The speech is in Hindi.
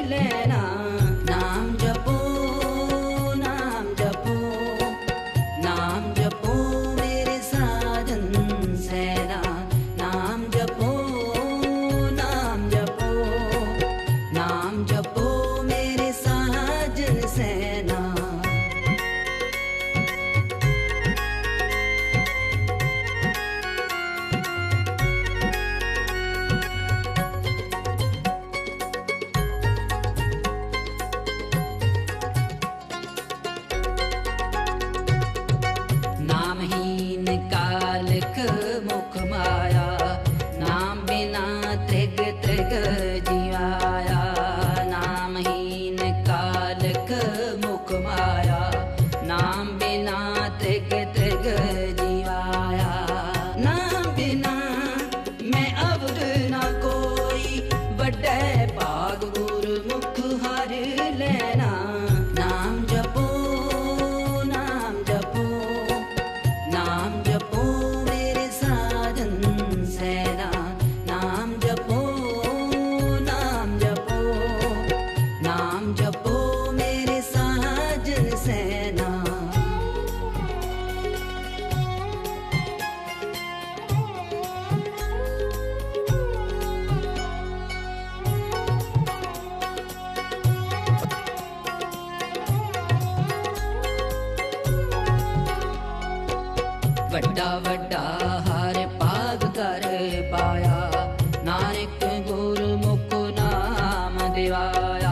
लेना। नाम जपो नाम जपो नाम जपो मेरे साजन सेना। नाम जपो नाम जपो नाम जपो मेरे साजन सेना। नामहीन कालिक मुख माया, नाम बिना त्रिग त्रिग जीवाया। नामहीन कालिक मुख माया, नाम बिना त्रिग त्रिग जीवाया। नाम बिना मैं अवध ना कोई, बड़े भाग गुरमुख हर लेना। नाम जपो नाम जपो नाम जपो मेरे साजन सेना। नाम जपो नाम जपो नाम जपो मेरे साजन सेना। वड्डा वड्डा हर पाग कर पाया, नानक गुरमुख नाम दिवाया।